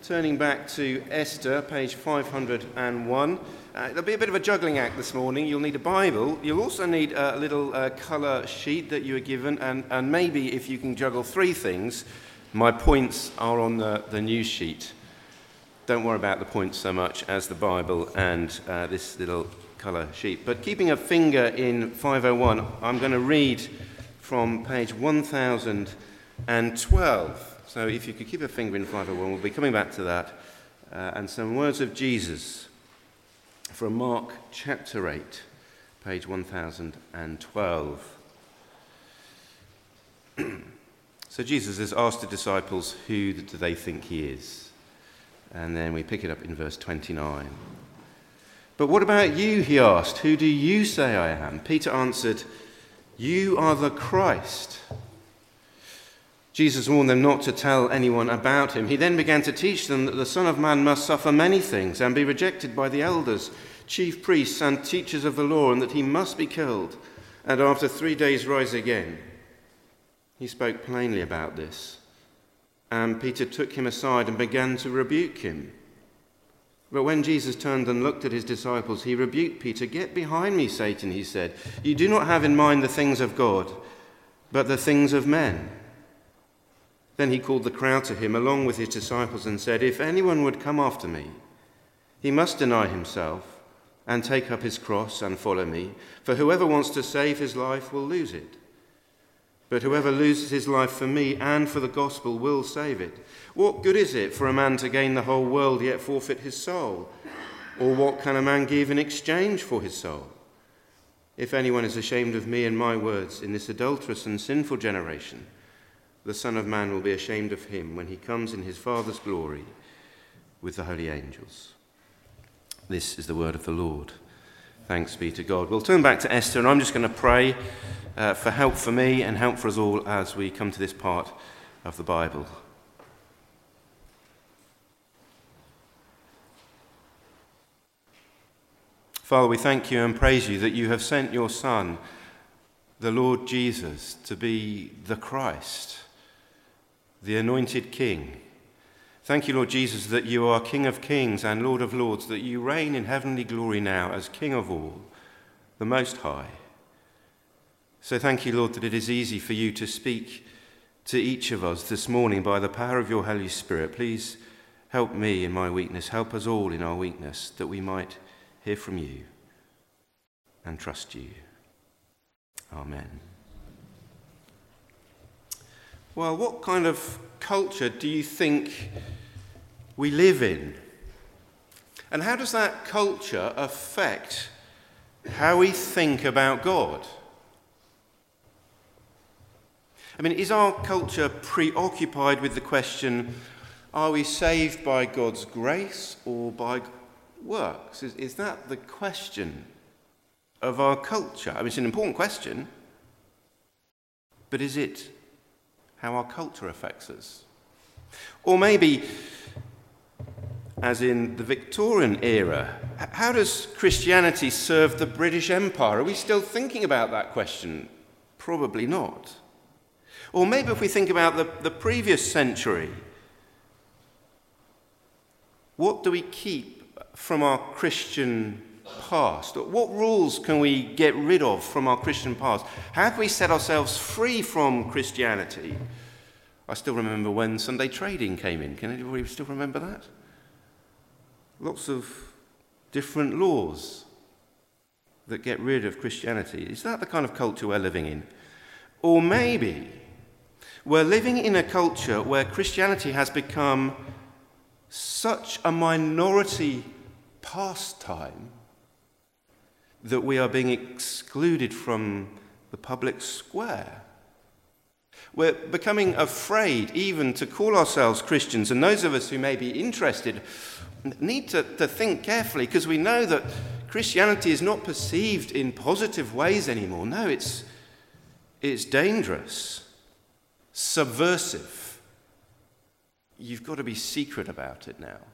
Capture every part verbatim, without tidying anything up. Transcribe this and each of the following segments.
turning back to Esther, page five hundred one. Uh, there'll be a bit of a juggling act this morning. You'll need a Bible. You'll also need a little uh, colour sheet that you were given, and, and maybe if you can juggle three things, my points are on the, the news sheet. Don't worry about the points so much as the Bible and uh, this little colour sheet. But keeping a finger in five oh one, I'm going to read from page one thousand twelve. So if you could keep a finger in five oh one, we'll be coming back to that. Uh, and some words of Jesus from Mark chapter eight, page one thousand twelve. So Jesus has asked the disciples, who do they think he is? And then we pick it up in verse twenty-nine. But what about you, he asked, who do you say I am? Peter answered, you are the Christ. Jesus warned them not to tell anyone about him. He then began to teach them that the Son of Man must suffer many things and be rejected by the elders, chief priests and teachers of the law, and that he must be killed and after three days rise again. He spoke plainly about this. And Peter took him aside and began to rebuke him. But when Jesus turned and looked at his disciples, he rebuked Peter. Get behind me, Satan, he said. You do not have in mind the things of God, but the things of men. Then he called the crowd to him along with his disciples and said, if anyone would come after me, he must deny himself and take up his cross and follow me. For whoever wants to save his life will lose it. But whoever loses his life for me and for the gospel will save it. What good is it for a man to gain the whole world yet forfeit his soul? Or what can a man give in exchange for his soul? If anyone is ashamed of me and my words in this adulterous and sinful generation, the Son of Man will be ashamed of him when he comes in his Father's glory with the holy angels. This is the word of the Lord. Thanks be to God. We'll turn back to Esther, and I'm just going to pray uh, for help for me and help for us all as we come to this part of the Bible. Father, we thank you and praise you that you have sent your Son, the Lord Jesus, to be the Christ, the anointed King. Thank you, Lord Jesus, that you are King of kings and Lord of lords, that you reign in heavenly glory now as King of all, the Most High. So thank you, Lord, that it is easy for you to speak to each of us this morning by the power of your Holy Spirit. Please help me in my weakness, help us all in our weakness, that we might hear from you and trust you. Amen. Well, what kind of culture do you think we live in? And how does that culture affect how we think about God? I mean, is our culture preoccupied with the question, are we saved by God's grace or by works? Is, is that the question of our culture? I mean, it's an important question, but is it how our culture affects us? Or maybe, as in the Victorian era, how does Christianity serve the British Empire? Are we still thinking about that question? Probably not. Or maybe if we think about the, the previous century, what do we keep from our Christian past? What rules can we get rid of from our Christian past? How can we set ourselves free from Christianity? I still remember when Sunday trading came in. Can anybody still remember that? Lots of different laws that get rid of Christianity. Is that the kind of culture we're living in? Or maybe we're living in a culture where Christianity has become such a minority pastime that we are being excluded from the public square. We're becoming afraid even to call ourselves Christians, and those of us who may be interested need to, to think carefully, because we know that Christianity is not perceived in positive ways anymore. No, it's, it's dangerous, subversive. You've got to be secret about it now.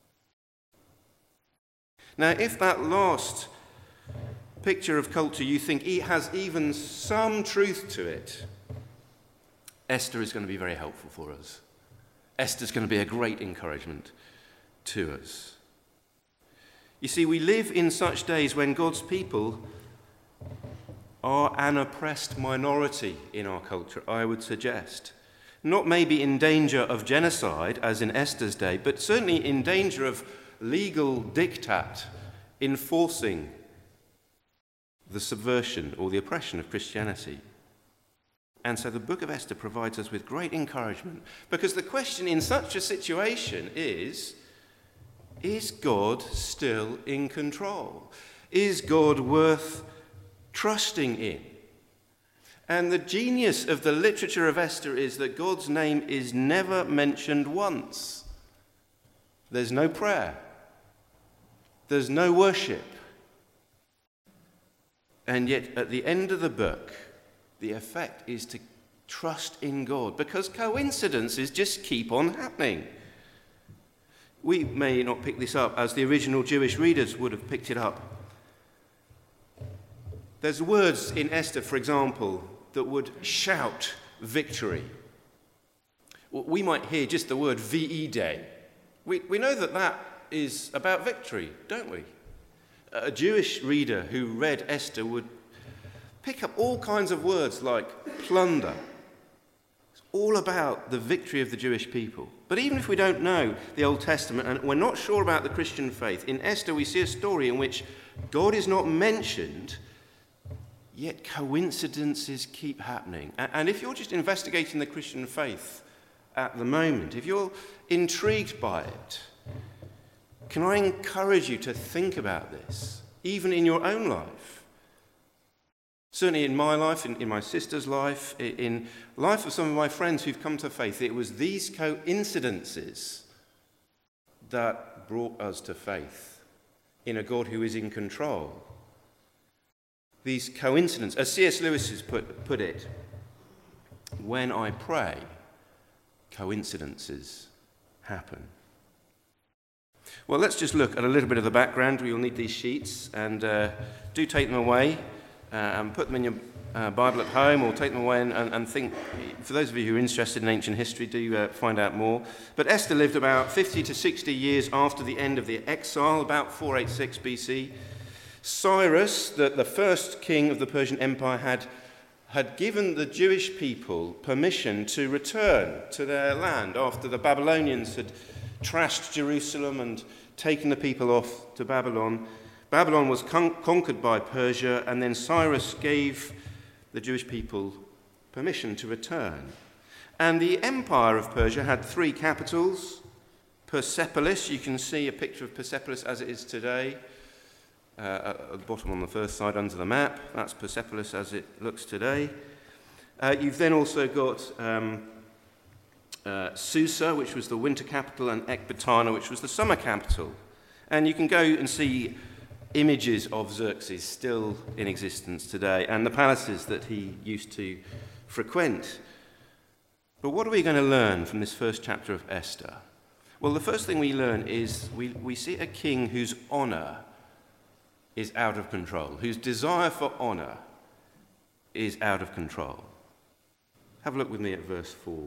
Now, if that last picture of culture you think it has even some truth to it, Esther is going to be very helpful for us. Esther's going to be a great encouragement to us. You see, we live in such days when God's people are an oppressed minority in our culture, I would suggest. Not maybe in danger of genocide, as in Esther's day, but certainly in danger of legal diktat enforcing the subversion or the oppression of Christianity. And so the book of Esther provides us with great encouragement, because the question in such a situation is, is God still in control? Is God worth trusting in? And the genius of the literature of Esther is that God's name is never mentioned once. There's no prayer. There's no worship. And yet at the end of the book, the effect is to trust in God, because coincidences just keep on happening. We may not pick this up as the original Jewish readers would have picked it up. There's words in Esther, for example, that would shout victory. We might hear just the word V E Day. We, we know that that is about victory, don't we? A Jewish reader who read Esther would pick up all kinds of words like plunder. It's all about the victory of the Jewish people. But even if we don't know the Old Testament and we're not sure about the Christian faith, in Esther we see a story in which God is not mentioned, yet coincidences keep happening. And if you're just investigating the Christian faith at the moment, if you're intrigued by it, can I encourage you to think about this, even in your own life? Certainly in my life, in, in my sister's life, in life of some of my friends who've come to faith, it was these coincidences that brought us to faith in a God who is in control. These coincidences, as C S Lewis has put, put it, when I pray, coincidences happen. Well, let's just look at a little bit of the background. We'll need these sheets, and uh, do take them away uh, and put them in your uh, Bible at home, or take them away and, and think. For those of you who are interested in ancient history, do uh, find out more. But Esther lived about fifty to sixty years after the end of the exile, about four eighty-six B C. Cyrus, the, the first king of the Persian Empire, had, had given the Jewish people permission to return to their land after the Babylonians had trashed Jerusalem and taken the people off to Babylon. Babylon was con- conquered by Persia, and then Cyrus gave the Jewish people permission to return. And the empire of Persia had three capitals. Persepolis, you can see a picture of Persepolis as it is today. Uh, at the bottom on the first side under the map, that's Persepolis as it looks today. Uh, you've then also got um, uh, Susa, which was the winter capital, and Ecbatana, which was the summer capital. And you can go and see images of Xerxes still in existence today, and the palaces that he used to frequent. But what are we going to learn from this first chapter of Esther? Well, the first thing we learn is we, we see a king whose honor is out of control, whose desire for honor is out of control. Have a look with me at verse four.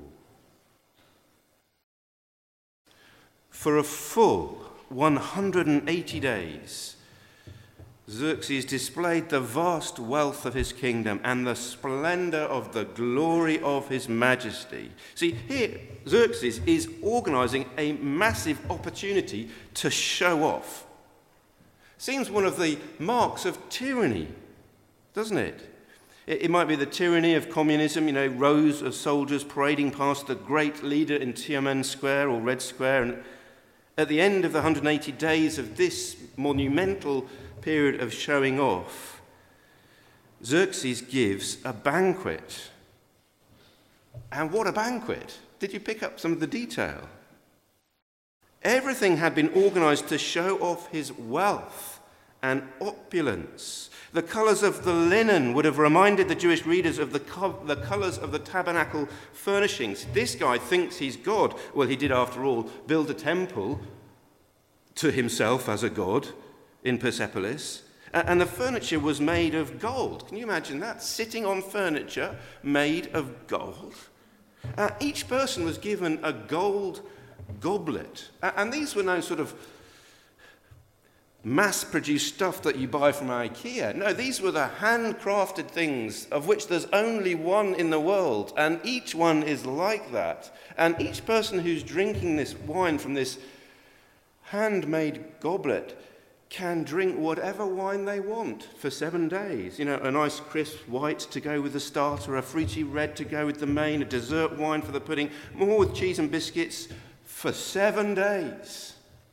For a full one hundred eighty days, Xerxes displayed the vast wealth of his kingdom and the splendor of the glory of his majesty. See, here Xerxes is organizing a massive opportunity to show off. Seems one of the marks of tyranny, doesn't it? it? It might be the tyranny of communism, you know, rows of soldiers parading past the great leader in Tiananmen Square or Red Square. And at the end of the one hundred eighty days of this monumental period of showing off, Xerxes gives a banquet. And what a banquet! Did you pick up some of the detail? Everything had been organized to show off his wealth and opulence. The colors of the linen would have reminded the Jewish readers of the, co- the colors of the tabernacle furnishings. This guy thinks he's God. Well, he did, after all, build a temple to himself as a god in Persepolis. And the furniture was made of gold. Can you imagine that? Sitting on furniture made of gold. Uh, each person was given a gold goblet. Uh, and these were no sort of mass-produced stuff that you buy from IKEA. No, these were the handcrafted things of which there's only one in the world, and each one is like that. And each person who's drinking this wine from this handmade goblet can drink whatever wine they want for seven days. You know, a nice crisp white to go with the starter, a fruity red to go with the main, a dessert wine for the pudding, more with cheese and biscuits for seven days.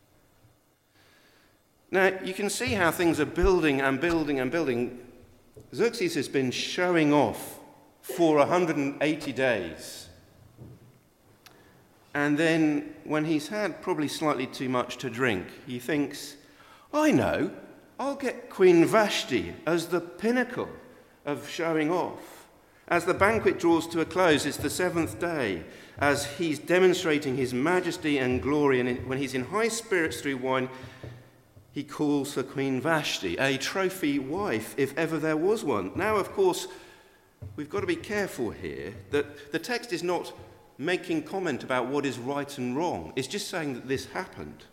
Now, you can see how things are building and building and building. Xerxes has been showing off for one hundred eighty days. And then, when he's had probably slightly too much to drink, he thinks, I know, I'll get Queen Vashti as the pinnacle of showing off. As the banquet draws to a close, it's the seventh day, as he's demonstrating his majesty and glory, and when he's in high spirits through wine, he calls her Queen Vashti, a trophy wife, if ever there was one. Now, of course, we've got to be careful here that the text is not making comment about what is right and wrong. It's just saying that this happened.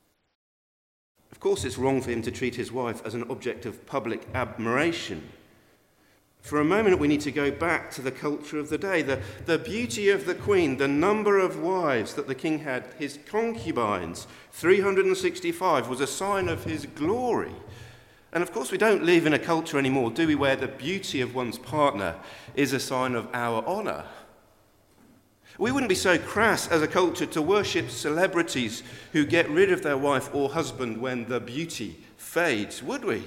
Of course, it's wrong for him to treat his wife as an object of public admiration. For a moment, we need to go back to the culture of the day. The, the beauty of the queen, the number of wives that the king had, his concubines, three hundred sixty-five, was a sign of his glory. And of course, we don't live in a culture anymore, do we, where the beauty of one's partner is a sign of our honour. We wouldn't be so crass as a culture to worship celebrities who get rid of their wife or husband when the beauty fades, would we?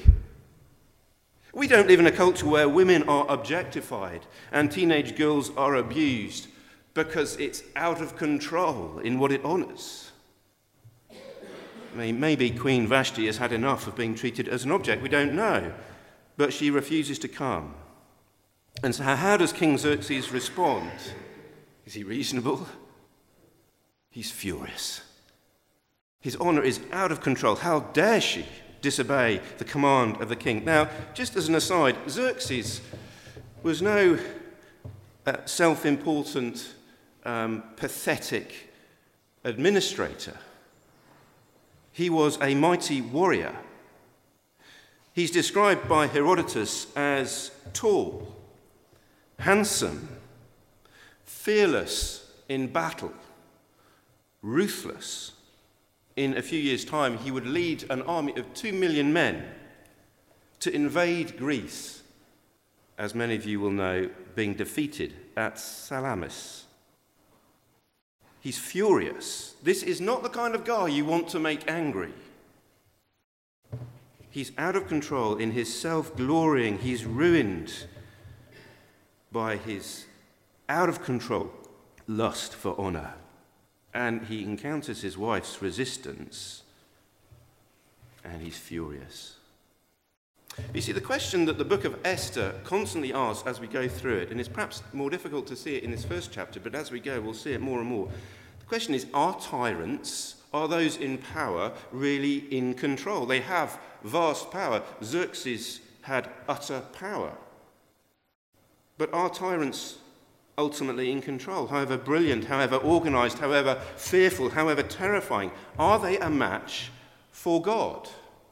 We don't live in a culture where women are objectified and teenage girls are abused because it's out of control in what it honours. I mean, maybe Queen Vashti has had enough of being treated as an object, we don't know, but she refuses to come. And so how does King Xerxes respond? Is he reasonable? He's furious. His honour is out of control. How dare she disobey the command of the king? Now, just as an aside, Xerxes was no uh, self-important, um, pathetic administrator. He was a mighty warrior. He's described by Herodotus as tall, handsome, fearless in battle, ruthless. In a few years' time, he would lead an army of two million men to invade Greece, as many of you will know, being defeated at Salamis. He's furious. This is not the kind of guy you want to make angry. He's out of control in his self-glorying. He's ruined by his out-of-control lust for honour. And he encounters his wife's resistance, and he's furious. You see, the question that the book of Esther constantly asks as we go through it, and it's perhaps more difficult to see it in this first chapter, but as we go, we'll see it more and more. The question is, are tyrants, are those in power, really in control? They have vast power. Xerxes had utter power. But are tyrants ultimately in control? However brilliant, however organised, however fearful, however terrifying, are they a match for God?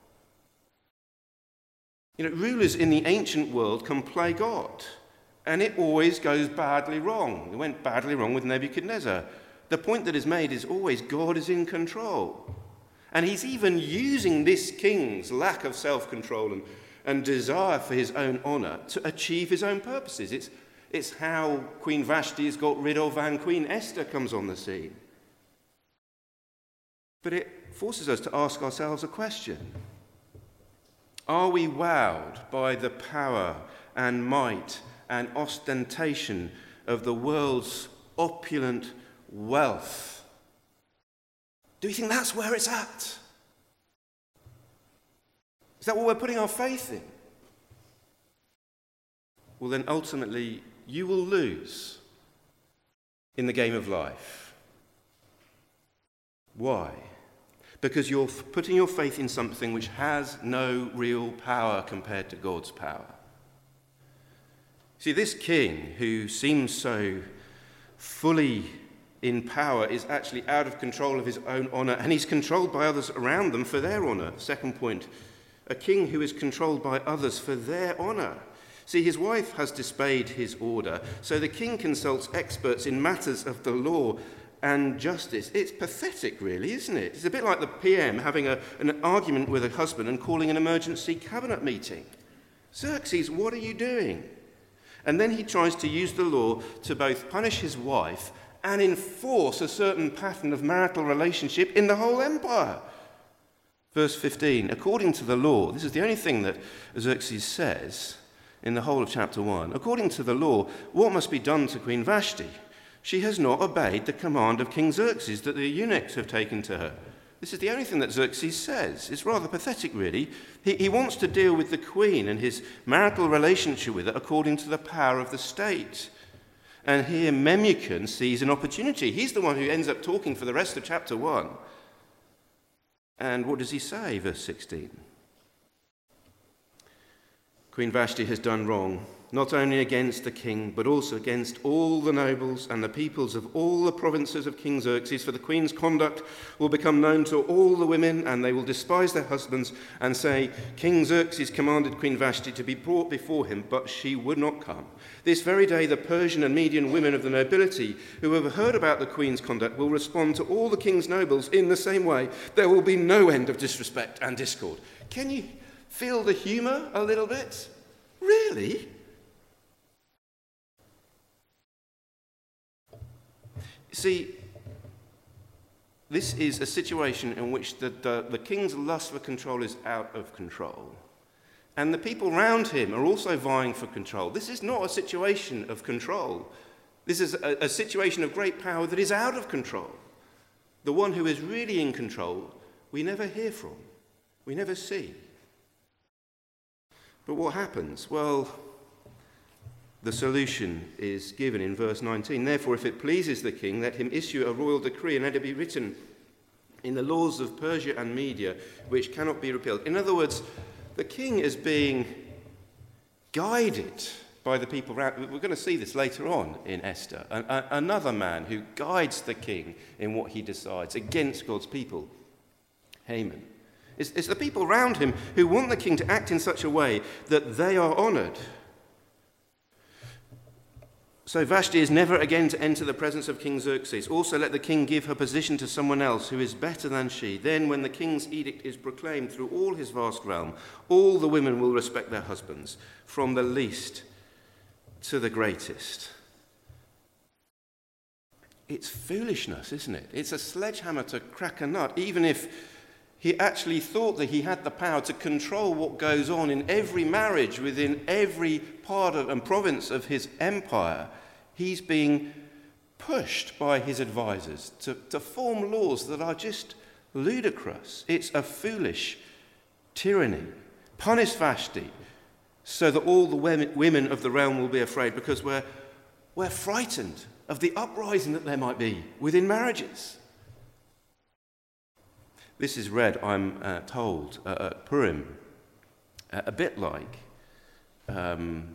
You know, rulers in the ancient world can play God, and it always goes badly wrong. It went badly wrong with Nebuchadnezzar. The point that is made is always God is in control. And he's even using this king's lack of self-control and, and desire for his own honour to achieve his own purposes. It's It's how Queen Vashti is got rid of and Queen Esther comes on the scene. But it forces us to ask ourselves a question. Are we wowed by the power and might and ostentation of the world's opulent wealth? Do we think that's where it's at? Is that what we're putting our faith in? Well, then ultimately, you will lose in the game of life. Why? Because you're putting your faith in something which has no real power compared to God's power. See, this king who seems so fully in power is actually out of control of his own honour, and he's controlled by others around them for their honour. Second point, a king who is controlled by others for their honour. See, his wife has disobeyed his order, so the king consults experts in matters of the law and justice. It's pathetic, really, isn't it? It's a bit like the P M having a, an argument with a husband and calling an emergency cabinet meeting. Xerxes, what are you doing? And then he tries to use the law to both punish his wife and enforce a certain pattern of marital relationship in the whole empire. Verse fifteen, according to the law, this is the only thing that Xerxes says in the whole of chapter one. According to the law, what must be done to Queen Vashti? She has not obeyed the command of King Xerxes that the eunuchs have taken to her. This is the only thing that Xerxes says. It's rather pathetic, really. He, he wants to deal with the queen and his marital relationship with her according to the power of the state. And here Memucan sees an opportunity. He's the one who ends up talking for the rest of chapter one. And what does he say, verse sixteen? Queen Vashti has done wrong, not only against the king, but also against all the nobles and the peoples of all the provinces of King Xerxes, for the queen's conduct will become known to all the women, and they will despise their husbands and say, King Xerxes commanded Queen Vashti to be brought before him, but she would not come. This very day the Persian and Median women of the nobility who have heard about the queen's conduct will respond to all the king's nobles in the same way. There will be no end of disrespect and discord. Can you feel the humour a little bit? Really? See, this is a situation in which the, the, the king's lust for control is out of control. And the people around him are also vying for control. This is not a situation of control. This is a, a situation of great power that is out of control. The one who is really in control, we never hear from. We never see. But what happens? Well, the solution is given in verse nineteen. Therefore, if it pleases the king, let him issue a royal decree, and let it be written in the laws of Persia and Media, which cannot be repealed. In other words, the king is being guided by the people around. We're going to see this later on in Esther. A- a- another man who guides the king in what he decides against God's people, Haman. It's, it's the people around him who want the king to act in such a way that they are honoured. So Vashti is never again to enter the presence of King Xerxes. Also let the king give her position to someone else who is better than she. Then when the king's edict is proclaimed through all his vast realm, all the women will respect their husbands, from the least to the greatest. It's foolishness, isn't it? It's a sledgehammer to crack a nut, even if he actually thought that he had the power to control what goes on in every marriage within every part of and province of his empire. He's being pushed by his advisors to, to form laws that are just ludicrous. It's a foolish tyranny. Punish Vashti so that all the women, women of the realm will be afraid, because we're, we're frightened of the uprising that there might be within marriages. This is read, I'm uh, told, uh, at Purim, uh, a bit like um,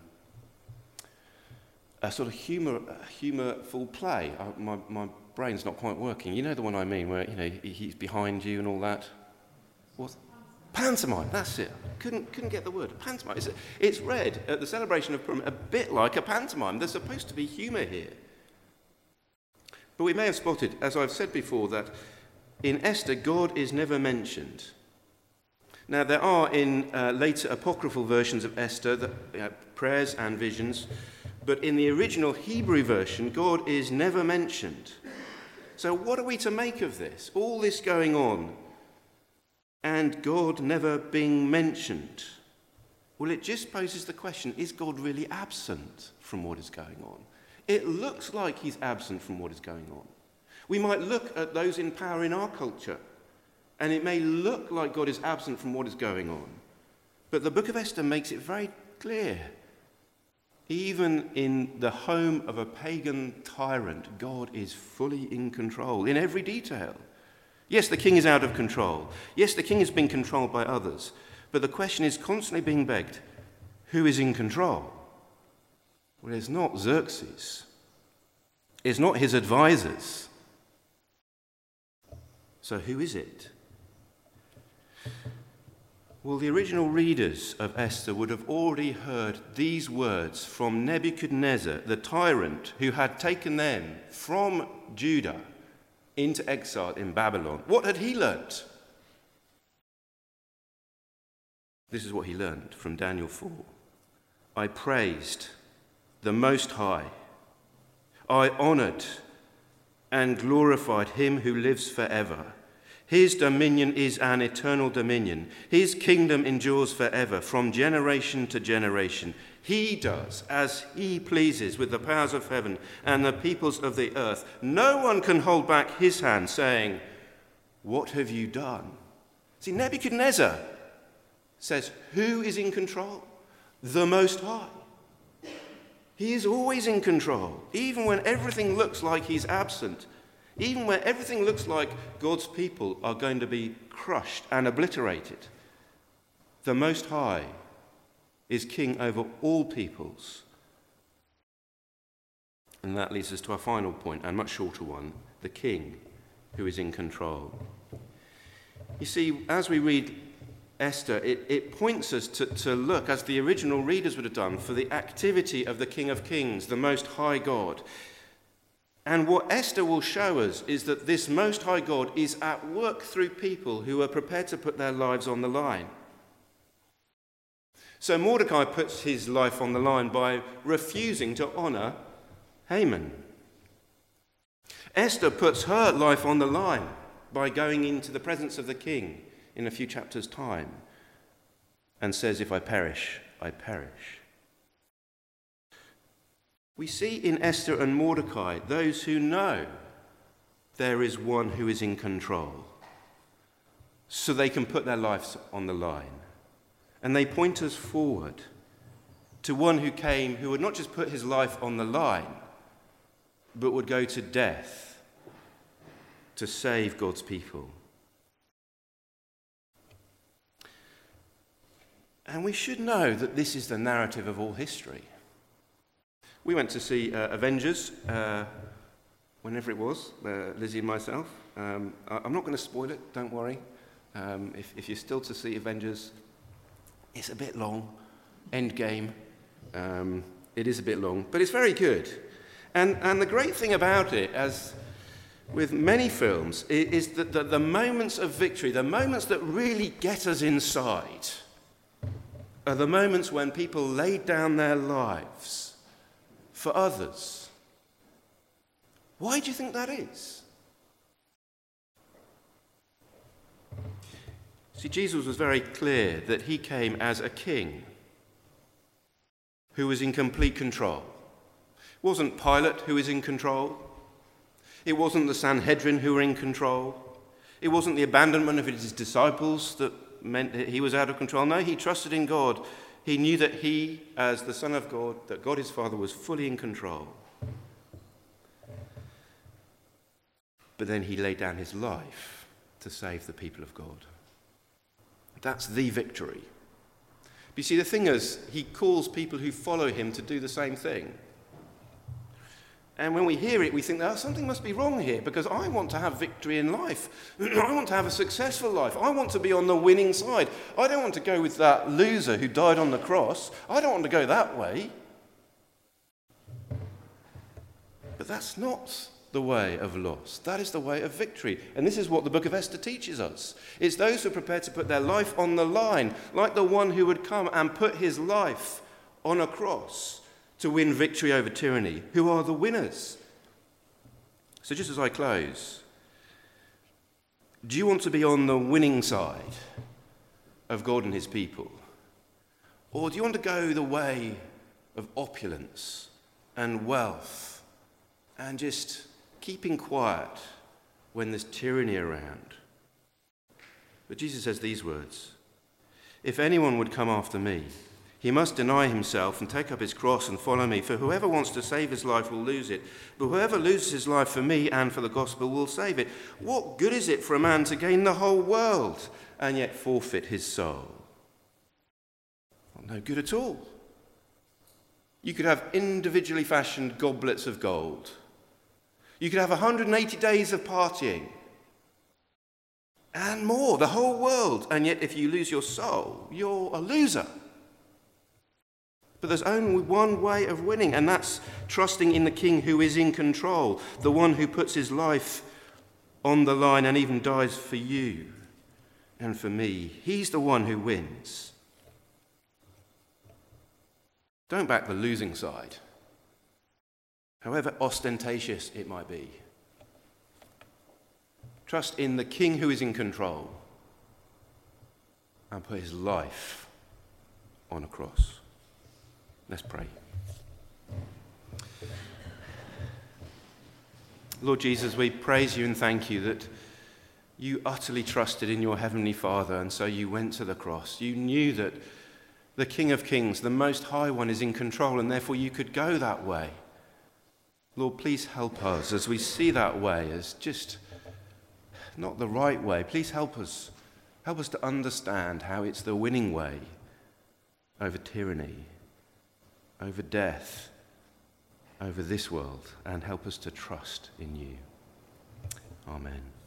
a sort of humour, humourful play. Uh, my, my brain's not quite working. You know the one I mean, where you know he, he's behind you and all that. What? Pantomime. That's it. Couldn't couldn't get the word. Pantomime. It's, it's read at the celebration of Purim a bit like a pantomime. There's supposed to be humour here, but we may have spotted, as I've said before, that in Esther, God is never mentioned. Now, there are in uh, later apocryphal versions of Esther the, uh, prayers and visions, but in the original Hebrew version, God is never mentioned. So what are we to make of this? All this going on, and God never being mentioned? Well, it just poses the question, is God really absent from what is going on? It looks like he's absent from what is going on. We might look at those in power in our culture, and it may look like God is absent from what is going on. But the book of Esther makes it very clear. Even in the home of a pagan tyrant, God is fully in control in every detail. Yes, the king is out of control. Yes, the king is being controlled by others. But the question is constantly being begged, who is in control? Well, it's not Xerxes. is not his advisors. So who is it? Well, the original readers of Esther would have already heard these words from Nebuchadnezzar, the tyrant who had taken them from Judah into exile in Babylon. What had he learnt? This is what he learned from Daniel four. I praised the Most High. I honoured and glorified him who lives forever. His dominion is an eternal dominion. His kingdom endures forever, from generation to generation. He does as he pleases with the powers of heaven and the peoples of the earth. No one can hold back his hand, saying, what have you done? See, Nebuchadnezzar says, who is in control? The Most High. He is always in control, even when everything looks like he's absent. Even where everything looks like God's people are going to be crushed and obliterated, the Most High is king over all peoples. And that leads us to our final point, and much shorter one, the king who is in control. You see, as we read Esther, it, it points us to, to look, as the original readers would have done, for the activity of the King of Kings, the Most High God. And what Esther will show us is that this Most High God is at work through people who are prepared to put their lives on the line. So Mordecai puts his life on the line by refusing to honour Haman. Esther puts her life on the line by going into the presence of the king in a few chapters' time and says, if I perish, I perish. We see in Esther and Mordecai those who know there is one who is in control, so they can put their lives on the line. And they point us forward to one who came, who would not just put his life on the line, but would go to death to save God's people. And we should know that this is the narrative of all history. We went to see uh, Avengers, uh, whenever it was, uh, Lizzie and myself. Um, I, I'm not going to spoil it, don't worry. Um, if, if you're still to see Avengers, it's a bit long. Endgame. Um, it is a bit long, but it's very good. And, and the great thing about it, as with many films, is that the, the moments of victory, the moments that really get us inside, are the moments when people laid down their lives for others. Why do you think that is? See, Jesus was very clear that he came as a king who was in complete control. It wasn't Pilate who was in control. It wasn't the Sanhedrin who were in control. It wasn't the abandonment of his disciples that meant that he was out of control. No, he trusted in God. He knew that he, as the Son of God, that God his Father was fully in control. But then he laid down his life to save the people of God. That's the victory. But you see, the thing is, he calls people who follow him to do the same thing. And when we hear it, we think, oh, something must be wrong here, because I want to have victory in life. I want to have a successful life. I want to be on the winning side. I don't want to go with that loser who died on the cross. I don't want to go that way. But that's not the way of loss. That is the way of victory. And this is what the book of Esther teaches us. It's those who are prepared to put their life on the line, like the one who would come and put his life on a cross to win victory over tyranny, who are the winners. So just as I close, do you want to be on the winning side of God and his people? Or do you want to go the way of opulence and wealth and just keeping quiet when there's tyranny around? But Jesus says these words, if anyone would come after me, he must deny himself and take up his cross and follow me. For whoever wants to save his life will lose it. But whoever loses his life for me and for the gospel will save it. What good is it for a man to gain the whole world and yet forfeit his soul? Well, no good at all. You could have individually fashioned goblets of gold, You could have one hundred eighty days of partying and more, the whole world. And yet if you lose your soul, you're a loser. But there's only one way of winning, and that's trusting in the King who is in control, the one who puts his life on the line and even dies for you and for me. He's the one who wins. Don't back the losing side, however ostentatious it might be. Trust in the King who is in control and put his life on a cross. Let's pray. Lord Jesus, we praise you and thank you that you utterly trusted in your heavenly Father, and so you went to the cross. You knew that the King of Kings, the Most High One, is in control, and therefore you could go that way. Lord, please help us as we see that way as just not the right way. Please help us. Help us to understand how it's the winning way over tyranny, over death, over this world, and help us to trust in you. Amen.